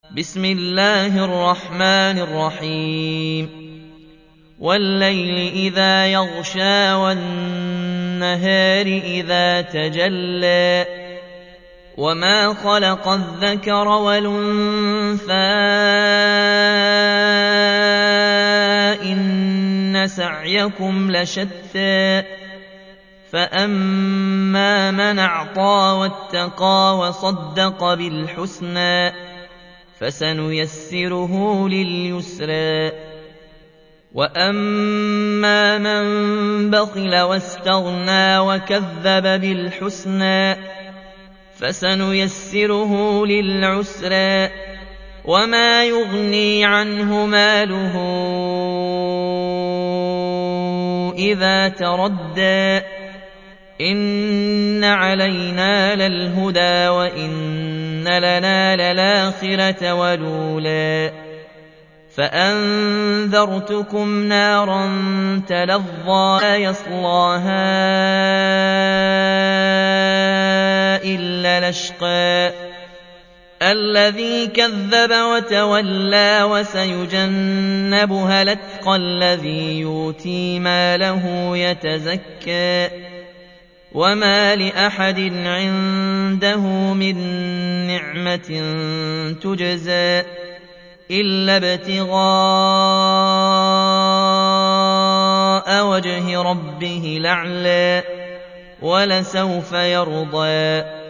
بسم الله الرحمن الرحيم والليل إذا يغشى والنهار إذا تجلى وما خلق الذكر والأنثى إن سعيكم لشتى فأما من أعطى واتقى وصدق بالحسنى فسنيسره لليسرى وأما من بخل واستغنى وكذب بالحسنى فسنيسره للعسرى وما يغني عنه ماله إذا تردى إن علينا للهدى وإن لنا للآخرة والأولى فأنذرتكم نارا تلظى لا يصلاها إلا الأشقى الذي كذب وتولى وسيجنبها الأتقى الذي يؤتي ماله يتزكى وما لأحد عنده من نعمة تجزى إلا ابتغاء وجه ربه الأعلى ولسوف يرضى